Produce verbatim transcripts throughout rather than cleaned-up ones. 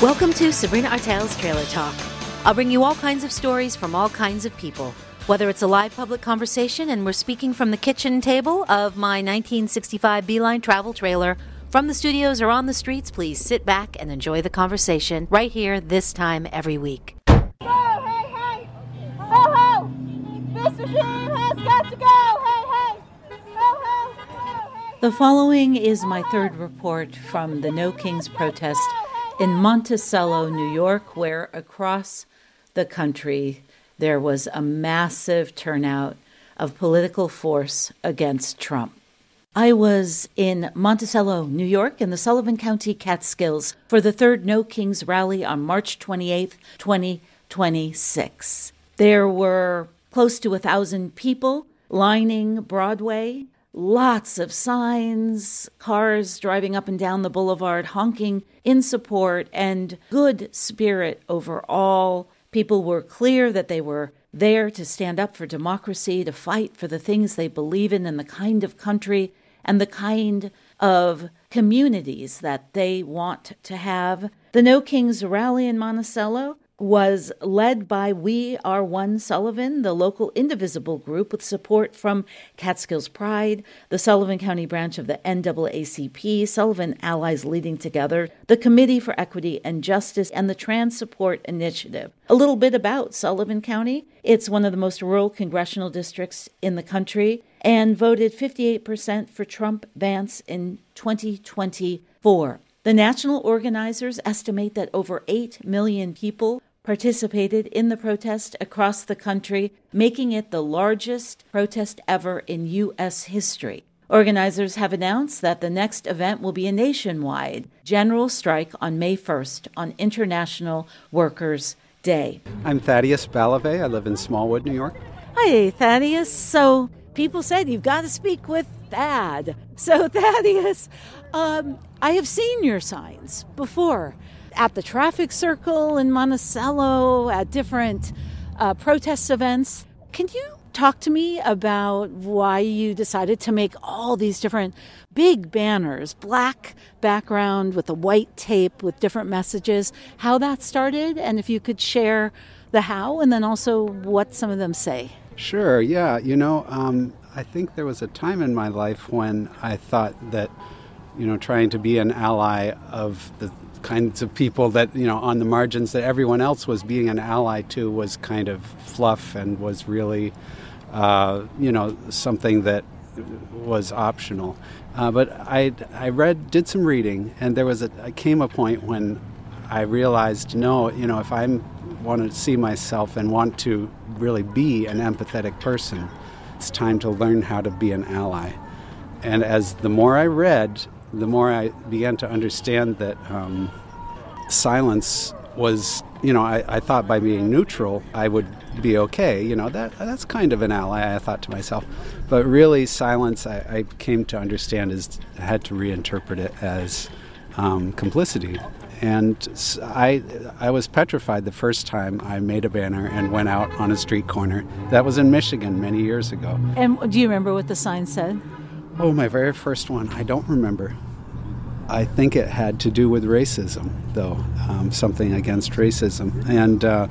Welcome to Sabrina Artel's Trailer Talk. I'll bring you all kinds of stories from all kinds of people. Whether it's a live public conversation and we're speaking from the kitchen table of my nineteen sixty-five Beeline travel trailer, from the studios or on the streets, please sit back and enjoy the conversation right here this time every week. Go, hey, hey! Ho, ho! This machine has got to go! Hey, hey! Ho, ho! Ho, hey. The following is my third report from the No Kings protest in Monticello, New York, where across the country there was a massive turnout of political force against Trump. I was in Monticello, New York, in the Sullivan County Catskills for the third No Kings rally on March twenty-eighth, twenty twenty-six. There were close to a thousand people lining Broadway, lots of signs, cars driving up and down the boulevard honking in support, and good spirit overall. People were clear that they were there to stand up for democracy, to fight for the things they believe in and the kind of country and the kind of communities that they want to have. The No Kings rally in Monticello was led by We Are One Sullivan, the local indivisible group with support from Catskills Pride, the Sullivan County branch of the N double A C P, Sullivan Allies Leading Together, the Committee for Equity and Justice, and the Trans Support Initiative. A little bit about Sullivan County. It's one of the most rural congressional districts in the country and voted fifty-eight percent for Trump Vance in twenty twenty-four. The national organizers estimate that over eight million people participated in the protest across the country, making it the largest protest ever in U S history. Organizers have announced that the next event will be a nationwide general strike on May first on International Workers' Day. I'm Thaddeus Balave. I live in Smallwood, New York. Hi, Thaddeus. So people said you've got to speak with Thad. So, Thaddeus, um, I have seen your signs before at the traffic circle in Monticello, at different uh, protest events. Can you talk to me about why you decided to make all these different big banners, black background with a white tape with different messages, how that started, and if you could share the how and then also what some of them say? Sure, yeah. You know, um, I think there was a time in my life when I thought that, you know, trying to be an ally of the kinds of people that, you know, on the margins that everyone else was being an ally to was kind of fluff and was really, uh, you know, something that was optional. Uh, but I I read, did some reading, and there was a, I came a point when I realized, no, you know, if I want to see myself and want to really be an empathetic person, it's time to learn how to be an ally. And as the more I read, the more I began to understand that um, silence was, you know, I, I thought by being neutral, I would be okay. You know, that that's kind of an ally, I thought to myself. But really, silence, I, I came to understand, is I had to reinterpret it as um, complicity. And I I was petrified the first time I made a banner and went out on a street corner. That was in Michigan many years ago. And do you remember what the sign said? Oh, my very first one, I don't remember. I think it had to do with racism, though, um, something against racism. And, uh,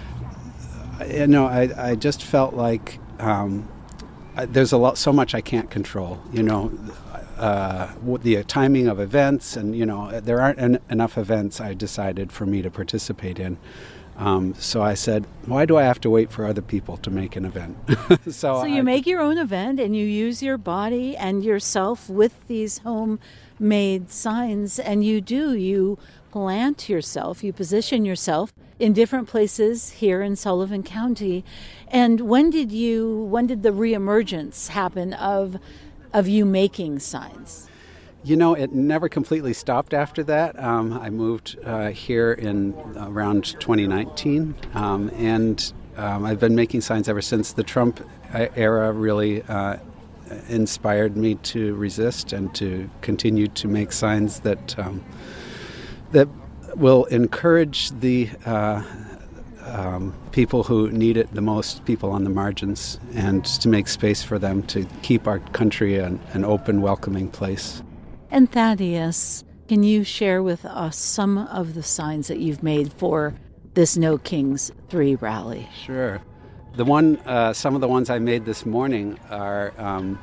you know, I, I just felt like um, there's a lot, so much I can't control, you know, uh, the timing of events, and, you know, there aren't en- enough events, I decided, for me to participate in. Um, so I said, why do I have to wait for other people to make an event? so so you I, make your own event and you use your body and yourself with these homemade signs, and you do, you plant yourself, you position yourself in different places here in Sullivan County. And when did you, when did the reemergence happen of, of you making signs? You know, it never completely stopped after that. Um, I moved uh, here in around twenty nineteen, um, and um, I've been making signs ever since. The Trump era really uh, inspired me to resist and to continue to make signs that um, that will encourage the uh, um, people who need it the most, people on the margins, and to make space for them to keep our country an, an open, welcoming place. And Thaddeus, Can you share with us some of the signs that you've made for this No Kings three rally? Sure. The one, uh, some of the ones I made this morning are um,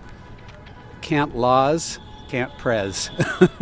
can't laws, can't prez.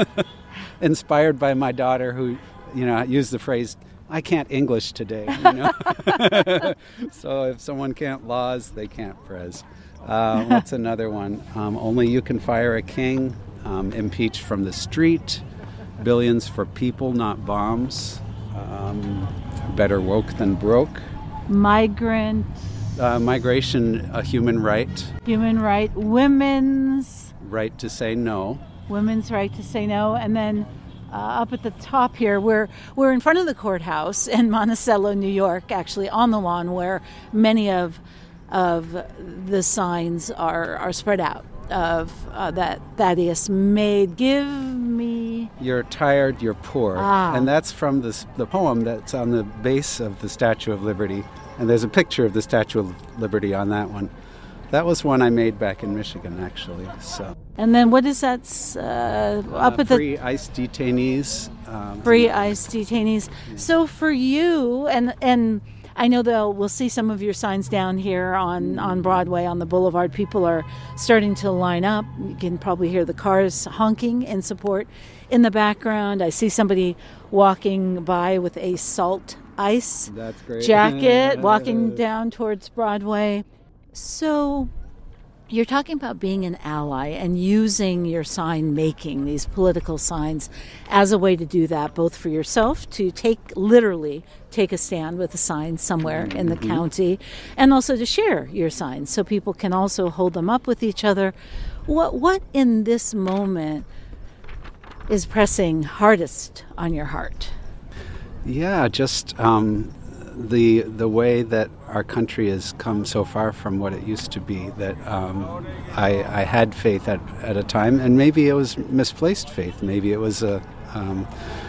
Inspired by my daughter who, you know, used the phrase, I can't English today, you know. So if someone can't laws, they can't prez. Uh, what's another one? Um, only you can fire a king, um, impeach from the street, billions for people, not bombs, um, better woke than broke. Migrant. Uh, migration, a human right. Human right. Women's. Right to say no. Women's right to say no. And then uh, up at the top here, we're, we're in front of the courthouse in Monticello, New York, actually on the lawn where many of of the signs are, are spread out of uh, that Thaddeus made. Give me... You're tired, you're poor. Ah. And that's from this, the poem that's on the base of the Statue of Liberty. And there's a picture of the Statue of Liberty on that one. That was one I made back in Michigan, actually. So. And then what is that uh, up uh, at the... Free ICE detainees. Um, Free ICE detainees. Yeah. So for you, and and I know that we'll see some of your signs down here on, on Broadway, on the boulevard. People are starting to line up. You can probably hear the cars honking in support in the background. I see somebody walking by with a salt ice That's great. jacket, walking down towards Broadway. So you're talking about being an ally and using your sign making, these political signs, as a way to do that, both for yourself, to take, literally take a stand with a sign somewhere mm-hmm. in the county, and also to share your signs so people can also hold them up with each other. What, what in this moment is pressing hardest on your heart? Yeah, just um, the the way that our country has come so far from what it used to be, that um, I, I had faith at, at a time, and maybe it was misplaced faith. Maybe it was a, um,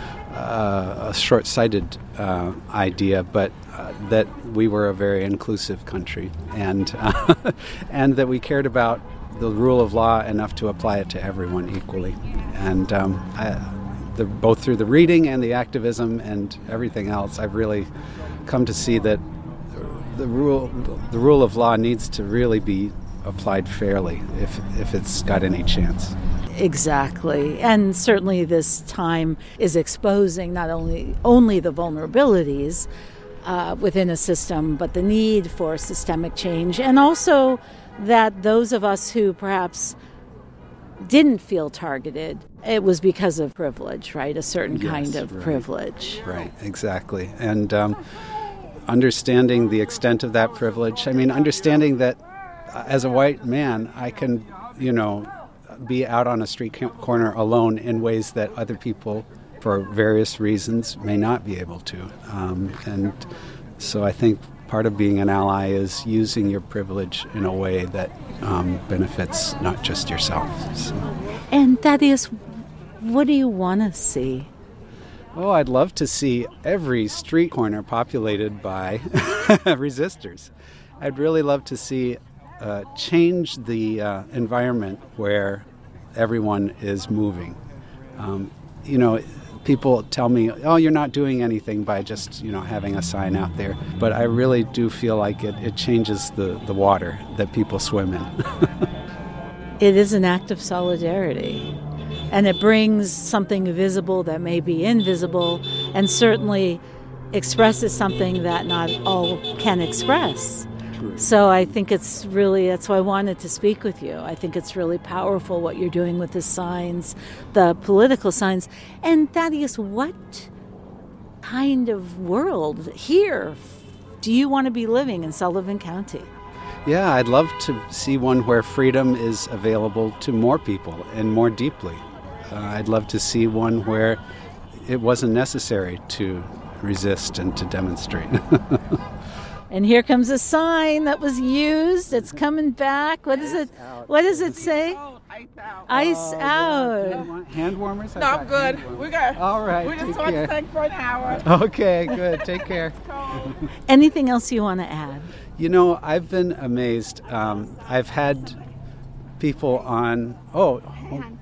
a, a short-sighted uh, idea, but uh, that we were a very inclusive country, and uh, and that we cared about the rule of law enough to apply it to everyone equally. And um, I, the, both through the reading and the activism and everything else, I've really come to see that the rule the rule of law needs to really be applied fairly if if it's got any chance. Exactly. And certainly this time is exposing not only only the vulnerabilities uh, within a system, but the need for systemic change, and also that those of us who perhaps didn't feel targeted, it was because of privilege, right? A certain Yes, kind of right. privilege. Right, exactly. And um, understanding the extent of that privilege, I mean, understanding that uh, as a white man, I can, you know, be out on a street corner alone in ways that other people, for various reasons, may not be able to. Um, and so I think part of being an ally is using your privilege in a way that um, benefits not just yourself. So. And Thaddeus, what do you want to see? Oh, I'd love to see every street corner populated by resistors. I'd really love to see uh, change the uh, environment where everyone is moving. Um, you know, people tell me, oh, you're not doing anything by just, you know, having a sign out there. But I really do feel like it, it changes the, the water that people swim in. It is an act of solidarity. And it brings something visible that may be invisible, and certainly expresses something that not all can express. True. So I think it's really, that's why I wanted to speak with you. I think it's really powerful what you're doing with the signs, the political signs. And Thaddeus, what kind of world here do you want to be living in Sullivan County? Yeah, I'd love to see one where freedom is available to more people and more deeply. Uh, I'd love to see one where it wasn't necessary to resist and to demonstrate. And here comes a sign that was used. It's coming back. What is it? What does it say? Oh, ice out. Ice Oh, out. you don't want hand warmers? No, I'm good. We got. All right, We just take want care. to thank for an hour. Okay, good. Take care. Anything else you want to add? You know, I've been amazed. Um, I've had people on. Oh, oh,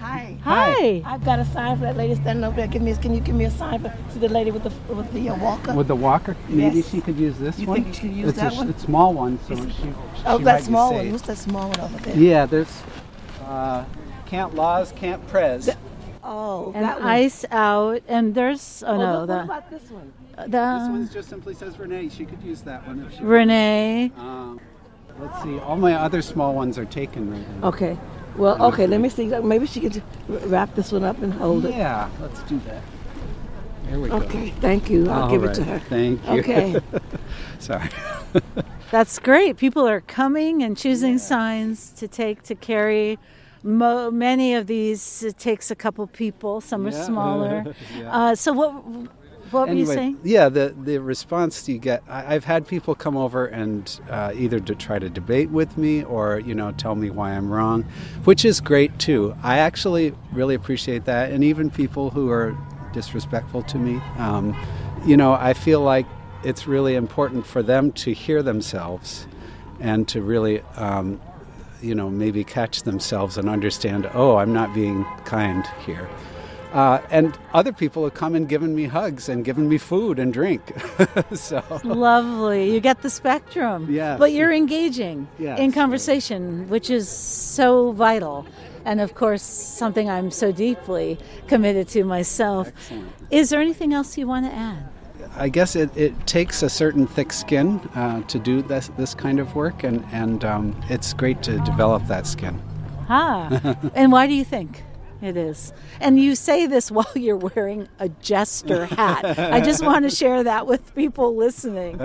Hi. Hi. I've got a sign for that lady standing over there. Give me, can you give me a sign for see the lady with the with the uh, walker? With the walker, maybe Yes. she could use this You one. think she could use it's that a, one? It's a small one, so Is it- she. Oh, she that might be small one. safe. What's that small one over there? Yeah, there's uh, can't laws, can't prez. Oh, And that one. ice out, and there's oh, Oh, no, what, the what about this one? This the one just simply says Renee. She could use that one if she. Renee. Um, let's see. All my other small ones are taken right now. Okay. Well, okay. Let me see. Maybe she could wrap this one up and hold it. Yeah, let's do that. There we go. Okay. Thank you. I'll All give right. it to her. Thank you. Okay. Sorry. That's great. People are coming and choosing signs to take to carry. Mo- many of these it takes a couple people. Some are Yeah. smaller. Yeah. Uh, so what? What were you Anyway, saying? yeah, the, the response you get, I, I've had people come over and uh, either to try to debate with me or, you know, tell me why I'm wrong, which is great too. I actually really appreciate that. And even people who are disrespectful to me, um, you know, I feel like it's really important for them to hear themselves and to really, um, you know, maybe catch themselves and understand, oh, I'm not being kind here. Uh, and other people have come and given me hugs and given me food and drink. So Lovely. You get the spectrum. Yes. But you're engaging Yes. in conversation, which is so vital. And of course, something I'm so deeply committed to myself. Excellent. Is there anything else you want to add? I guess it, it takes a certain thick skin uh, to do this this kind of work, and, and um, it's great to develop that skin. Ah. And why do you think it is? And you say this while you're wearing a jester hat. I just want to share that with people listening.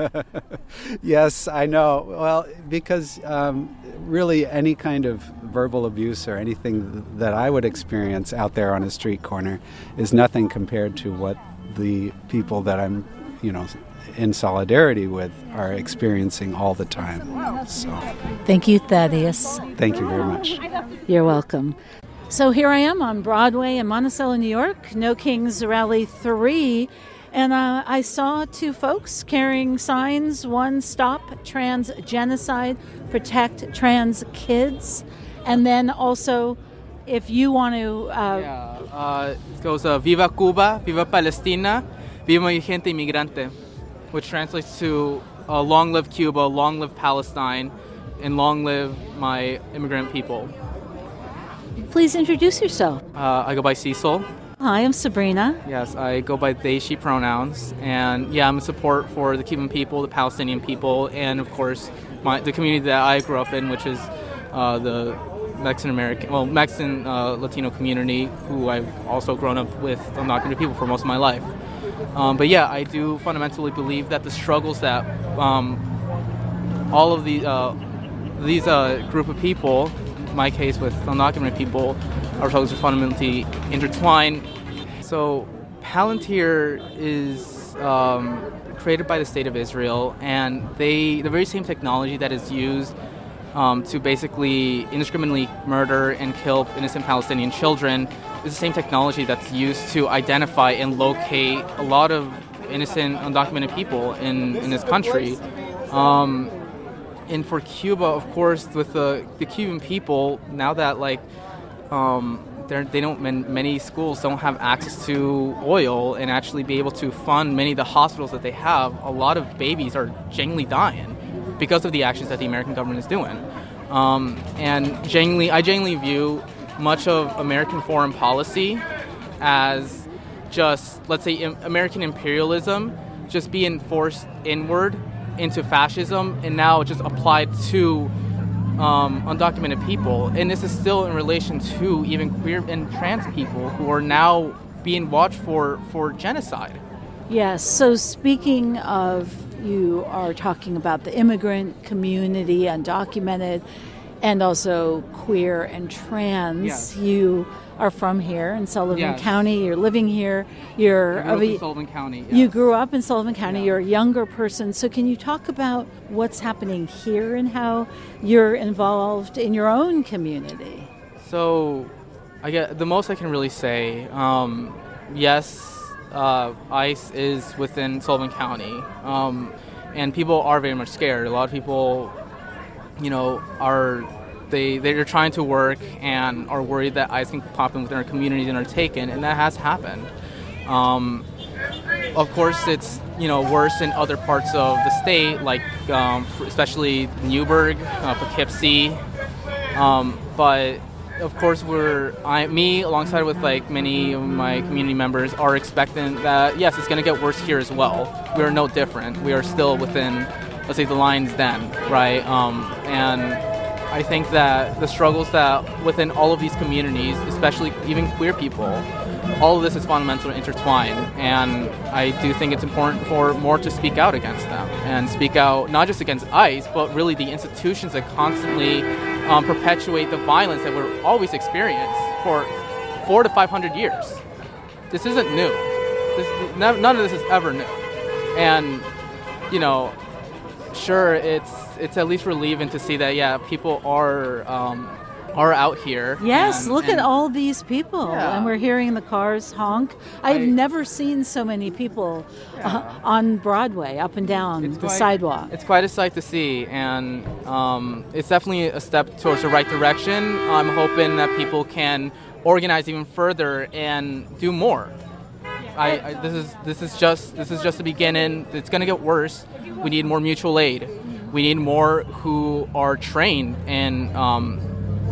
Yes, I know. Well, because um, really any kind of verbal abuse or anything that I would experience out there on a street corner is nothing compared to what the people that I'm, you know, in solidarity with are experiencing all the time. So Thank you, Thaddeus. thank you very much. You're welcome. So here I am on Broadway in Monticello, New York, No Kings Rally three, and uh, I saw two folks carrying signs, one stop trans genocide, protect trans kids, and then also if you want to... Uh, Yeah, uh, it goes uh, Viva Cuba, Viva Palestina, Viva mi gente inmigrante, which translates to uh, long live Cuba, long live Palestine, and long live my immigrant people. Please introduce yourself. Uh, I go by Cecil. Hi, I'm Sabrina. Yes, I go by they, she pronouns. And yeah, I'm in support for the Cuban people, the Palestinian people, and of course, my, the community that I grew up in, which is uh, the Mexican American, well, Mexican uh, Latino community, who I've also grown up with undocumented people for most of my life. Um, but yeah, I do fundamentally believe that the struggles that um, all of the uh, these uh, group of people, in my case with undocumented people, our struggles are fundamentally intertwined. So Palantir is um, created by the State of Israel, and they the very same technology that is used um, to basically indiscriminately murder and kill innocent Palestinian children is the same technology that's used to identify and locate a lot of innocent undocumented people in, in this country. Um, and for Cuba, of course, with the, the Cuban people, now that like um, they're, they don't many schools don't have access to oil and actually be able to fund many of the hospitals that they have, a lot of babies are genuinely dying because of the actions that the American government is doing. Um, and genuinely, I genuinely view much of American foreign policy as just, let's say, American imperialism just being forced inward into fascism and now just applied to um, undocumented people. And this is still in relation to even queer and trans people who are now being watched for, for genocide. Yes, so speaking of, you are talking about the immigrant community, undocumented, and also queer and trans. Yes. You are from here in Sullivan Yes. County. You're living here. You're I grew up of a- in Sullivan County. You yes. grew up in Sullivan County. Yeah. You're a younger person. So can you talk about what's happening here and how you're involved in your own community? So, I get the most I can really say. Um, yes, uh, ICE is within Sullivan County, um, and people are very much scared. A lot of people, you know, are they they're trying to work and are worried that ICE can pop in within our communities and are taken, and that has happened. Um, of course, it's you know worse in other parts of the state, like um, especially Newburgh, uh, Poughkeepsie, um, but. Of course, we're I, me alongside with like many of my community members are expectant that yes, it's going to get worse here as well. We are no different. We are still within, let's say, the lion's den, right? Um, and I think that the struggles that within all of these communities, especially even queer people, all of this is fundamentally intertwined. And I do think it's important for more to speak out against them and speak out not just against ICE, but really the institutions that constantly Um, perpetuate the violence that we're always experienced for four to five hundred years. This isn't new. This, none of this is ever new. And, you know, sure, it's it's at least relieving to see that, yeah, people are um, are out here. Yes, and, look and at all these people. Yeah. And we're hearing the cars honk. I've I, never seen so many people yeah. uh, on Broadway, up and down it's the quite, sidewalk. It's quite a sight to see, and um, it's definitely a step towards the right direction. I'm hoping that people can organize even further and do more. I, I, this is this is just this is just the beginning. It's going to get worse. We need more mutual aid. We need more who are trained in, um,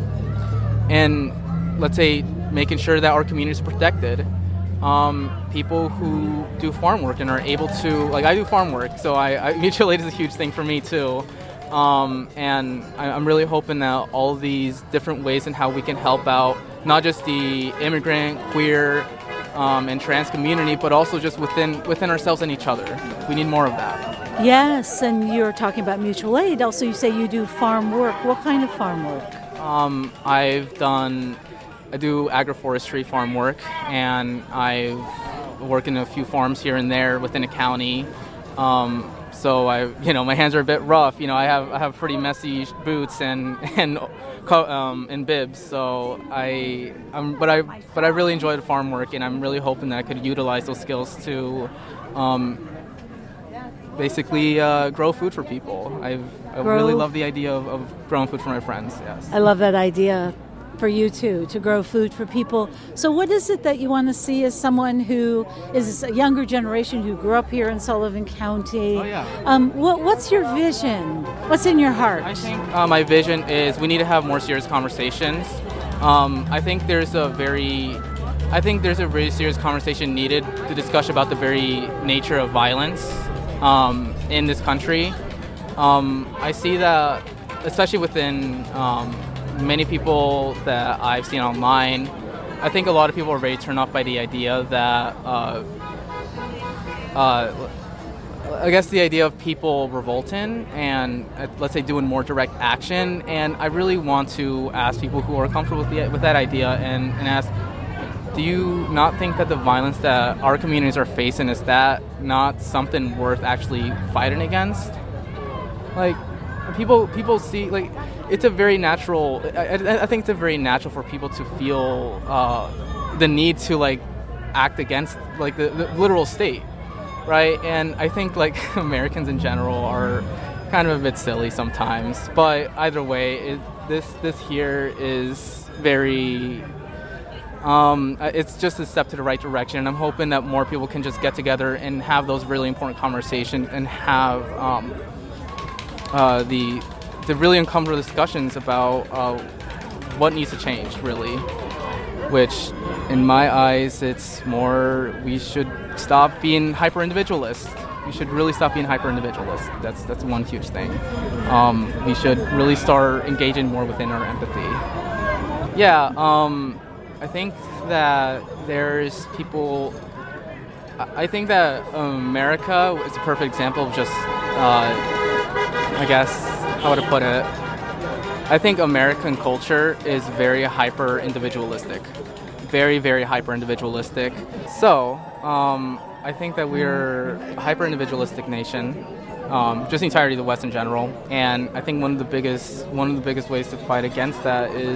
in let's say, making sure that our communities are protected. Um, people who do farm work and are able to, like I do farm work, so I, I mutual aid is a huge thing for me too. Um, and I, I'm really hoping that all of these different ways in how we can help out, not just the immigrant, queer, um, and trans community, but also just within within ourselves and each other. We need more of that. Yes, and you're talking about mutual aid. Also, you say you do farm work. What kind of farm work? Um, I've done, I do agroforestry farm work, and I've worked in a few farms here and there within a county. Um, so I, you know, my hands are a bit rough. You know, I have I have pretty messy boots and and um, and bibs. So I, um, but I but I really enjoy the farm work, and I'm really hoping that I could utilize those skills to. Um, basically uh, grow food for people. I've, I Grow. really love the idea of, of growing food for my friends, yes. I love that idea for you too, to grow food for people. So what is it that you want to see as someone who is a younger generation who grew up here in Sullivan County? Oh, yeah. Um, what, what's your vision? What's in your heart? I think uh, my vision is we need to have more serious conversations. Um, I think there's a very I think there's a very serious conversation needed to discuss about the very nature of violence Um, in this country. Um, I see that, especially within um, many people that I've seen online, I think a lot of people are very turned off by the idea that, uh, uh, I guess the idea of people revolting and, uh, let's say, doing more direct action. And I really want to ask people who are comfortable with, the, with that idea and, and ask, do you not think that the violence that our communities are facing, is that not something worth actually fighting against? Like, people people see, like, it's a very natural, I, I think it's a very natural for people to feel uh, the need to, like, act against, like, the, the literal state, right? And I think, like, Americans in general are kind of a bit silly sometimes. But either way, it, this, this here is very... Um, it's just a step to the right direction, and I'm hoping that more people can just get together and have those really important conversations and have um, uh, the the really uncomfortable discussions about uh, what needs to change, really. Which, in my eyes, it's more we should stop being hyper-individualist. We should really stop being hyper-individualist. That's that's one huge thing. Um, we should really start engaging more within our empathy. Yeah. Um, I think that there's people, I think that America is a perfect example of just, uh, I guess, how would I put it? I think American culture is very hyper-individualistic. Very, very hyper-individualistic. So, um, I think that we're a hyper-individualistic nation. Um, just the entirety of the West in general, and I think one of the biggest one of the biggest ways to fight against that is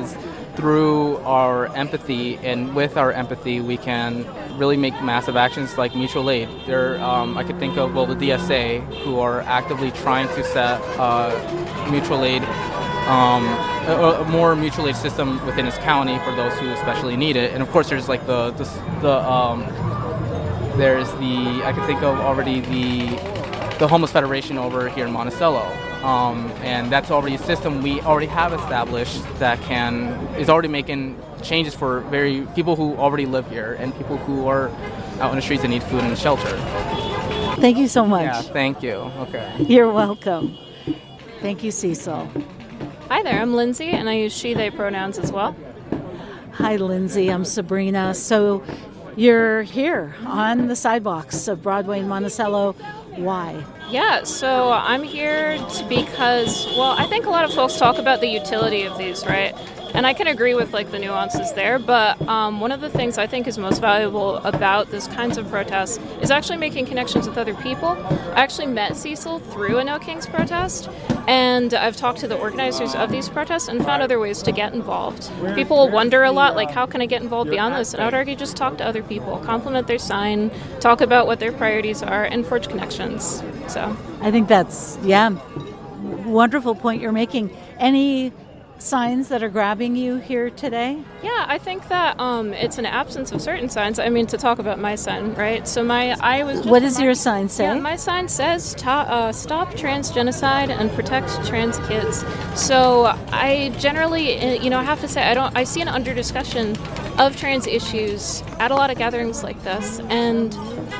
through our empathy, and with our empathy, we can really make massive actions like mutual aid. There, um, I could think of, well, the D S A, who are actively trying to set uh, mutual aid, um, a, a more mutual aid system within his county for those who especially need it. And of course, there's like the the, the um, there's the I could think of already the the Homeless Federation over here in Monticello. Um, and that's already a system we already have established that can is already making changes for very people who already live here and people who are out in the streets and need food and shelter. Thank you so much. Yeah, thank you. Okay. You're welcome. Thank you, Cecil. Hi there, I'm Lindsay, and I use she, they pronouns as well. Hi, Lindsay. I'm Sabrina. So you're here on the sidewalks of Broadway in Monticello. Why? Yeah, so I'm here to because, well, I think a lot of folks talk about the utility of these, right? And I can agree with like the nuances there, but um, one of the things I think is most valuable about this kinds of protests is actually making connections with other people. I actually met Cecil through a No Kings protest, and I've talked to the organizers of these protests and found other ways to get involved. People wonder a lot, like, how can I get involved beyond this? And I would argue just talk to other people, compliment their sign, talk about what their priorities are, and forge connections. So I think that's, yeah, wonderful point you're making. Any signs that are grabbing you here today? Yeah, I think that um, it's an absence of certain signs. I mean, to talk about my sign, right? So my, I was. Just what does my, your sign say? Yeah, my sign says ta- uh, "Stop trans genocide and protect trans kids." So I generally, you know, I have to say, I don't. I see an under discussion of trans issues at a lot of gatherings like this, and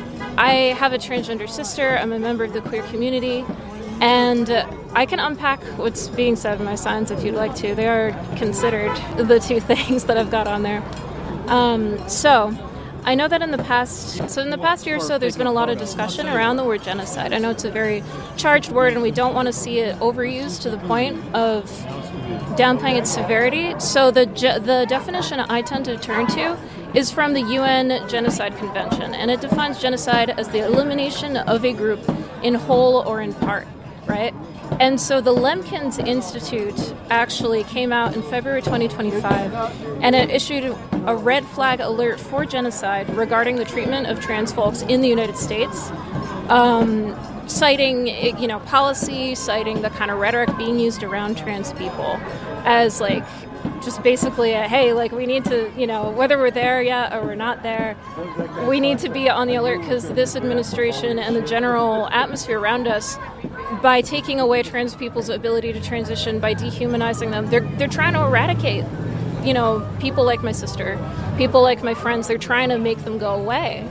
I have a transgender sister. I'm a member of the queer community. And I can unpack what's being said in my signs if you'd like to. They are considered the two things that I've got on there. Um, so, I know that in the past, so in the past year or so, there's been a lot of discussion around the word genocide. I know it's a very charged word, and we don't want to see it overused to the point of downplaying its severity. So the ge- the definition I tend to turn to is from the U N Genocide Convention, and it defines genocide as the elimination of a group in whole or in part. Right? And so the Lemkins Institute actually came out in February twenty twenty-five, and it issued a red flag alert for genocide regarding the treatment of trans folks in the United States, um, citing, you know, policy, citing the kind of rhetoric being used around trans people as, like, just basically a, hey, like, we need to, you know, whether we're there yet or we're not there, we need to be on the alert because this administration and the general atmosphere around us, by taking away trans people's ability to transition, by dehumanizing them, they're they're trying to eradicate, you know, people like my sister, people like my friends. They're trying to make them go away.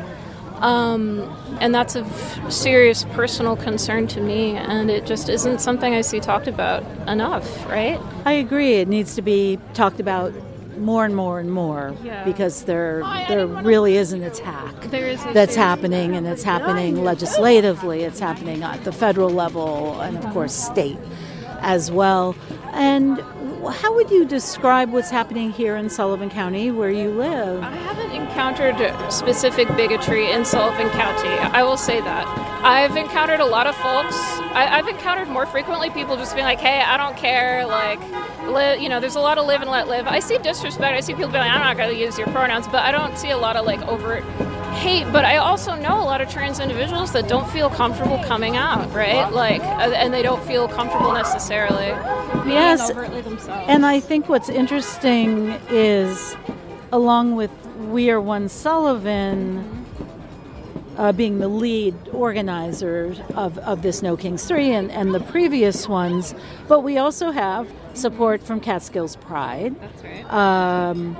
Um, and that's of serious personal concern to me, and it just isn't something I see talked about enough, right? I agree. It needs to be talked about more and more and more, yeah. because there there really is an attack there is a that's serious- happening, and it's happening legislatively, it's happening at the federal level, and of course state as well. And how would you describe what's happening here in Sullivan County where you live? I haven't encountered specific bigotry in Sullivan County. I will say that. I've encountered a lot of folks. I, I've encountered more frequently people just being like, hey, I don't care, like, live, you know, there's a lot of live and let live. I see disrespect. I see people being like, I'm not going to use your pronouns, but I don't see a lot of, like, overt hate. But I also know a lot of trans individuals that don't feel comfortable coming out, right? Like, and they don't feel comfortable necessarily being Yes. overtly themselves. And I think what's interesting is, along with We Are One Sullivan uh, being the lead organizer of, of this No Kings three and, and the previous ones, but we also have support from Catskills Pride. That's right. Um,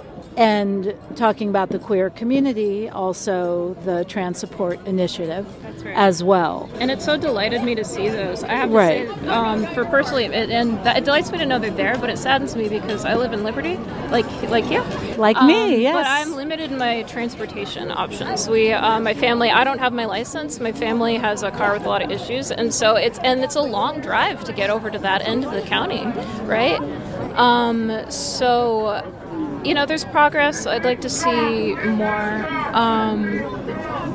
and talking about the queer community, also the Trans Support Initiative That's right. as well. And it so delighted me to see those. I have to Right. say, um, for personally, it, and that, it delights me to know they're there, but it saddens me because I live in Liberty, like like you. Like Um, me, yes. But I'm limited in my transportation options. We, uh, my family, I don't have my license. My family has a car with a lot of issues, and so it's and it's a long drive to get over to that end of the county, right? Um, so. You know, there's progress. I'd like to see more. Um,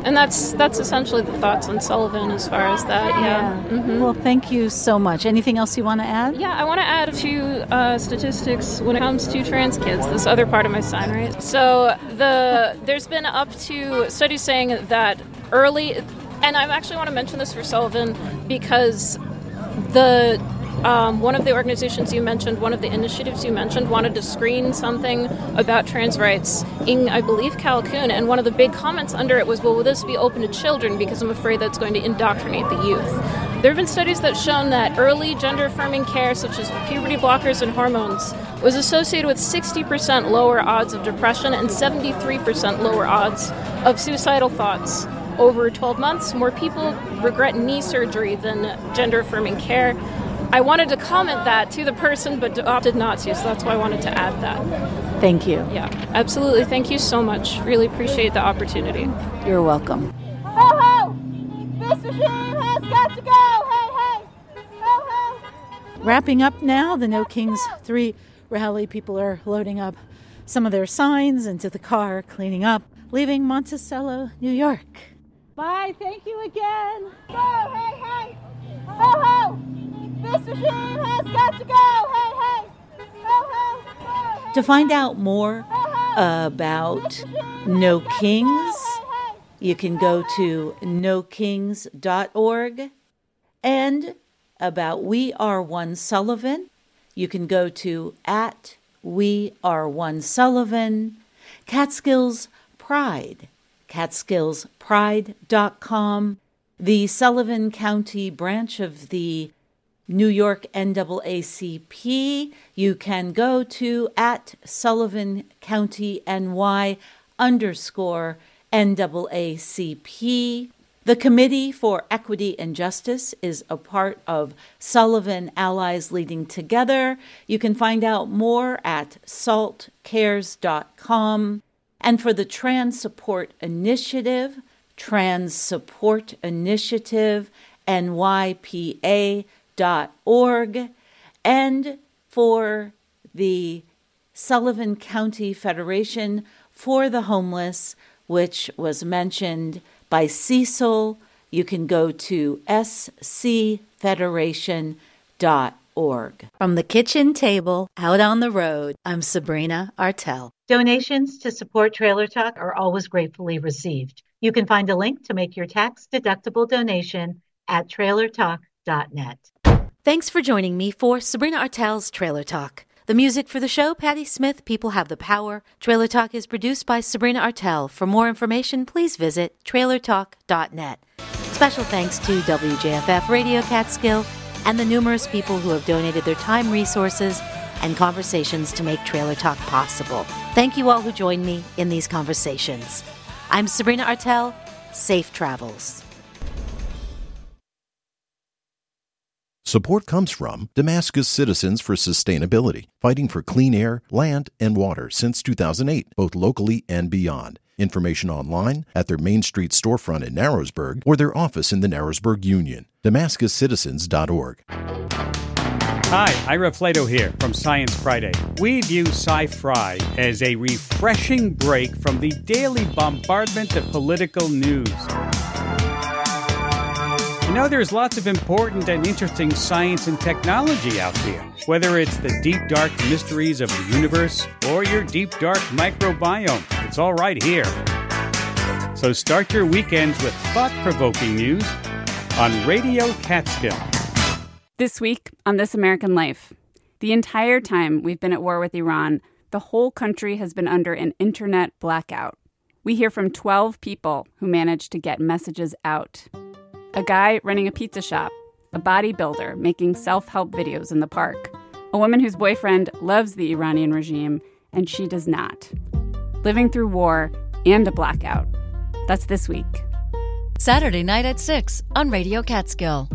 And that's that's essentially the thoughts on Sullivan as far as that, yeah. yeah. Mm-hmm. Well, thank you so much. Anything else you want to add? Yeah, I want to add a few uh, statistics when it comes to trans kids, this other part of my sign, right? So the there's been up to studies saying that early, and I actually want to mention this for Sullivan because the Um, one of the organizations you mentioned, one of the initiatives you mentioned, wanted to screen something about trans rights in, I believe, Calhoun, and one of the big comments under it was, well, will this be open to children, because I'm afraid that's going to indoctrinate the youth. There have been studies that have shown that early gender-affirming care, such as puberty blockers and hormones, was associated with sixty percent lower odds of depression and seventy-three percent lower odds of suicidal thoughts. Over twelve months, more people regret knee surgery than gender-affirming care. I wanted to comment that to the person, but opted not to, so that's why I wanted to add that. Thank you. Yeah, absolutely. Thank you so much. Really appreciate the opportunity. You're welcome. Ho, ho! This regime has got to go! Hey, hey! Ho, ho! Wrapping up now, the No Kings three rally. People are loading up some of their signs into the car, cleaning up, leaving Monticello, New York. Bye, thank you again. Go, hey, hey! Ho, ho! This regime has got to go! Hey, hey! Ho, ho! Ho, hey. To find out more about No Kings, you can go to no kings dot org. And about We Are One Sullivan, you can go to at We Are One Sullivan. Catskills Pride, catskills pride dot com. The Sullivan County branch of the New York N double A C P, you can go to at Sullivan County N Y underscore N double A C P. The Committee for Equity and Justice is a part of Sullivan Allies Leading Together. You can find out more at salt cares dot com. And for the Trans Support Initiative, Trans Support Initiative, N Y P A dot org, and for the Sullivan County Federation for the Homeless, which was mentioned by Cecil, you can go to s c federation dot org. From the kitchen table out on the road, I'm Sabrina Artel. Donations to support Trailer Talk are always gratefully received. You can find a link to make your tax-deductible donation at trailer talk dot net. Thanks for joining me for Sabrina Artel's Trailer Talk. The music for the show, Patti Smith, People Have the Power. Trailer Talk is produced by Sabrina Artel. For more information, please visit trailer talk dot net. Special thanks to W J F F Radio Catskill and the numerous people who have donated their time, resources, and conversations to make Trailer Talk possible. Thank you all who joined me in these conversations. I'm Sabrina Artel. Safe travels. Support comes from Damascus Citizens for Sustainability, fighting for clean air, land, and water since two thousand eight, both locally and beyond. Information online at their Main Street storefront in Narrowsburg or their office in the Narrowsburg Union. Damascus Citizens dot org. Hi, Ira Flato here from Science Friday. We view Sci-Fri as a refreshing break from the daily bombardment of political news. You know, there's lots of important and interesting science and technology out there. Whether it's the deep, dark mysteries of the universe or your deep, dark microbiome, it's all right here. So start your weekends with thought-provoking news on Radio Catskill. This week on This American Life, the entire time we've been at war with Iran, the whole country has been under an internet blackout. We hear from twelve people who managed to get messages out. A guy running a pizza shop, a bodybuilder making self-help videos in the park, a woman whose boyfriend loves the Iranian regime and she does not. Living through war and a blackout. That's this week. Saturday night at six on Radio Catskill.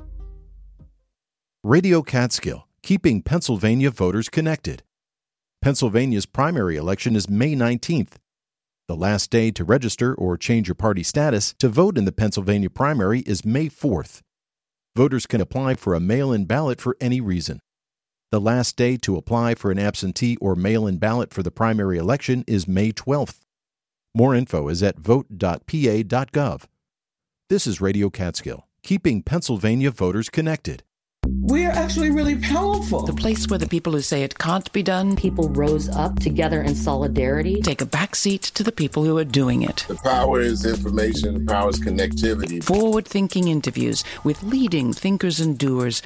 Radio Catskill, keeping Pennsylvania voters connected. Pennsylvania's primary election is May nineteenth. The last day to register or change your party status to vote in the Pennsylvania primary is May fourth. Voters can apply for a mail-in ballot for any reason. The last day to apply for an absentee or mail-in ballot for the primary election is May twelfth. More info is at vote dot p a dot gov. This is Radio Catskill, keeping Pennsylvania voters connected. We're actually really powerful. The place where the people who say it can't be done, people rose up together in solidarity, take a backseat to the people who are doing it. The power is information, the power is connectivity. Forward-thinking interviews with leading thinkers and doers.